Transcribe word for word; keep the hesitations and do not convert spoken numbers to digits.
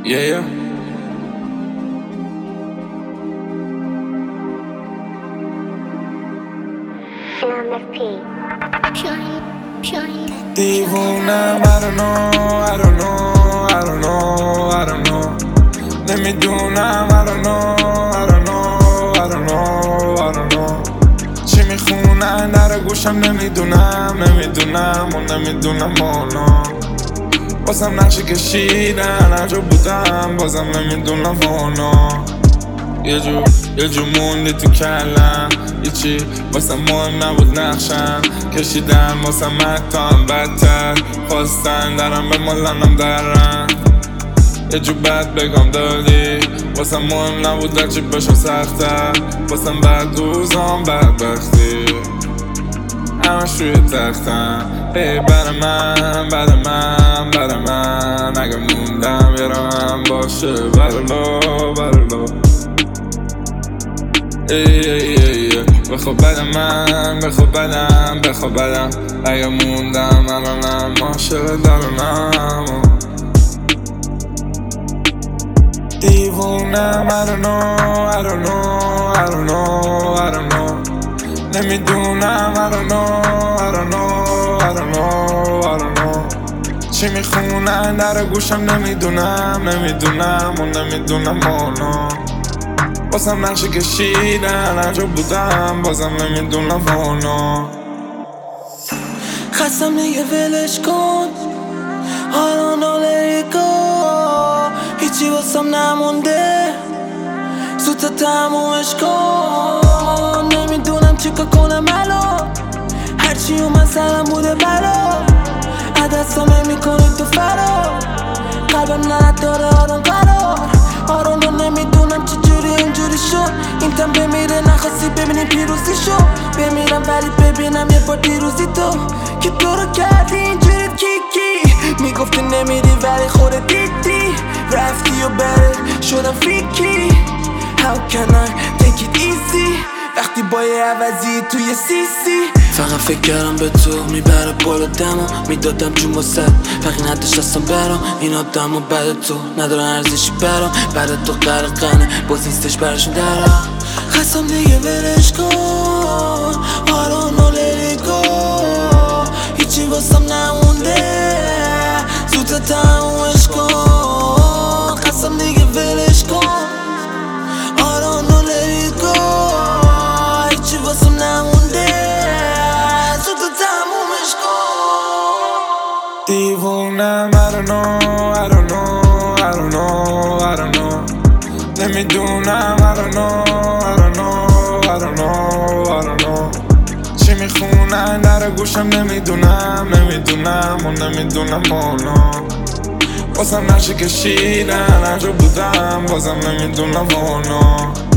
Yeah, yeah. دیوونم I don't know, I don't know, I don't know, I don't know. نمیدونم I don't know, I don't know, I don't know, I don't know. چی میخونن در گوشم نمیدونم، نمیدونم و نمیدونم والا. بازم نقشی کشیدن هر جا بودم بازم نمیدونم والا. یه جو یه جو موندی تو کلم، یه چی واسه مهم نبود نقشم کشیدن واسه مکتان بدتر خواستن درم به مالنم درم. یه جو بد بگم دادی واسه مهم نبود درچی بشم سختر واسه بد روزام بدبختی همش روی تختم. ای بر من بر من بر من اگه موندم یه رقم باشه برالو برالو. ای ای ای بخوا بد من بخوا بدم بخوا بدم اگه موندم الانم عاشق درونم. دیوونم I don't know, I don't know, I don't know, I don't know. نمیدونم I don't know, I don't know, I don't know, I don't know. چی میخونن در گوشم نمیدونم، نمیدونم و نمیدونم والا. بازم نقشی کشیدن هر جا بودم بازم نمیدونم والا. خستم دیگه ولش کن I don't know let it go. هیچی واسم نمونده زودتا تمومش کن. نمیدونم چیکار کنم الان هرچی اومد سرم بوده بلا. عدستم میکنی تو فرار قلبم نداره آرام قرار آرام رو نمیدونم چجوری اینجوری شد. این تن بمیره نخواستی ببینی پیروزی شد. بمیرم ولی ببینم یه بار دیروزی تو که تو رو کردی اینجوری کیکی. میگفتی نمیری ولی خودت دیدی رفتی و برد شدم فیکی. How can I take it easy وقتی با یه عوضی توی سیسی. فقط فکر کردم به تو میبره بالا دمو میدادم جون با سد فقی نداشت دستم برام. این آدم و بعد تو ندارن ارزشی برام. بعد تو غرقنه باز نیستش برشون درام. خستم دیگه ولش کن I don't know let it go. هیچی واسم نمونده زودتا تمومش کن. خستم دیگه ولش کن I don't know let it go. هیچی واسم نمونده زودتا تمومش کن. دیوونم I don't know, I don't know, I don't know, I don't know. نمیدونم I don't know, I don't know, I don't know, I don't know. چی میخونن در گوشم نمیدونم، نمیدونم و نمیدونم والا. بازم نقشی کشیدن هر جا بودم بازم نمیدونم والا.